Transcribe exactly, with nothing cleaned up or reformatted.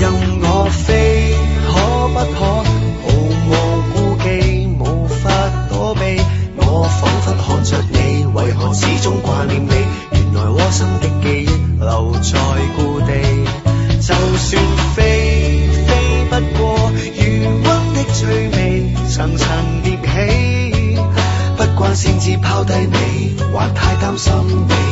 任我飛，可不可毫無顧忌，無法躲避？我彷彿看着你，為何始終掛念你？原來窩心的記憶留在故地。就算飛，飛不過餘溫的趣味，層層疊起。不慣擅自拋低你，或太擔心你。